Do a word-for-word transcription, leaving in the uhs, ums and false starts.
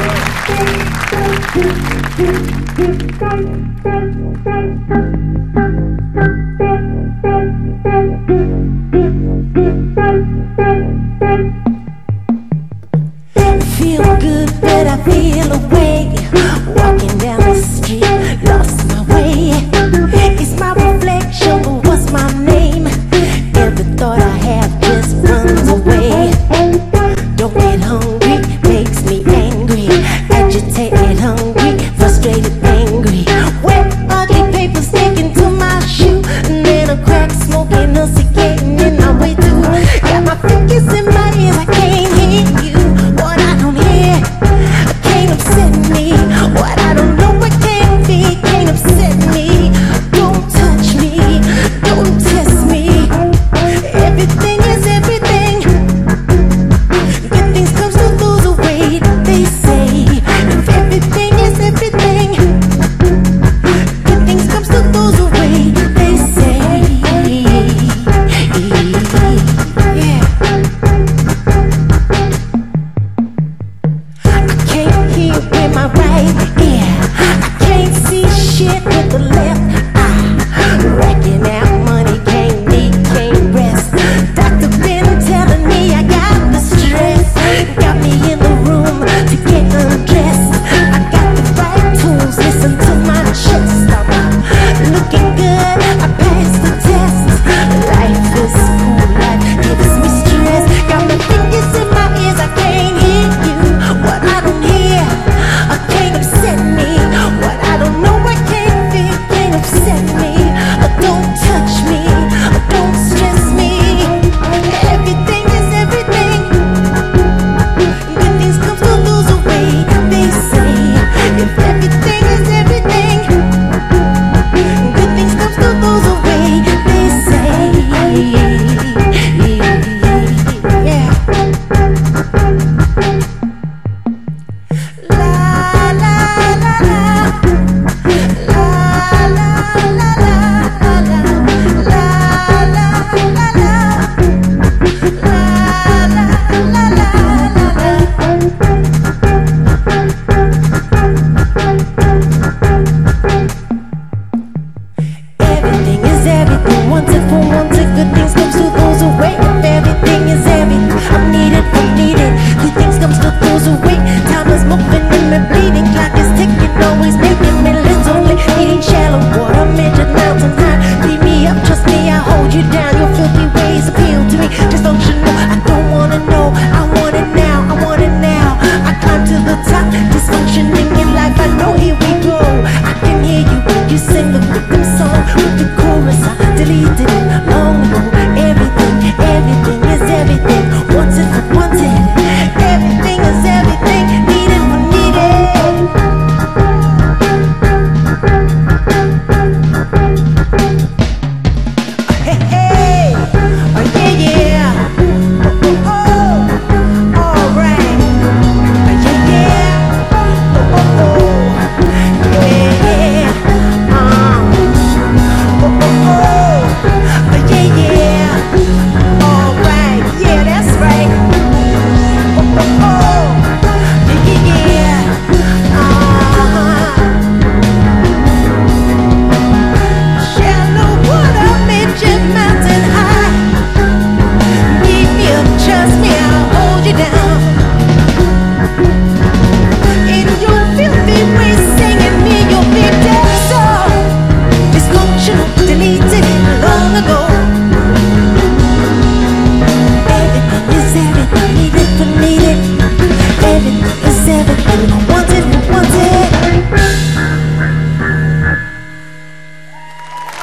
Feel good, but I feel away. Walking down the street, lost my way. It's my reflection, but what's my name? Every thought I have just runs away. Don't get hungry, makes me angry. Agitated, hungry, frustrated, angry. Wet, ugly paper sticking to my shoe. And then a crack smoking, a cigarette in my way too. Got my fingers in my ears, I can't hear you. What I don't hear, can't upset me. What I don't know, it can't be, can't upset me. Don't touch me, don't test me. Everything is everything. Good things comes to those who wait, they say. If everything is everything, good things comes to those who wait, they say. Yeah. I can't hear with my right ear. I can't see shit with the left eye. Racking out money, can't eat, can't rest. Doctor been telling me I got the stress. Got me in the room to get undressed. I got the right tools, listen to my chest. I'm looking good, I passed the test. Life is cool, life gives me stress. Got my fingers in my ears, I can't hear you. What I don't hear, I can't upset me. What I don't know, I can't feel, can't upset me. Don't touch me, don't stress me. Everything is everything. Good things come to those who wait, they say. If everything is everything, good things come to those who wait, they say. Yeah. La la la la. La la la la la. La la la la. La la Everything is everything. Wanted for wanted. Good things comes to those who wait. If everything is everything, I'm needed, I'm needed. Good things comes to those who wait. Time is more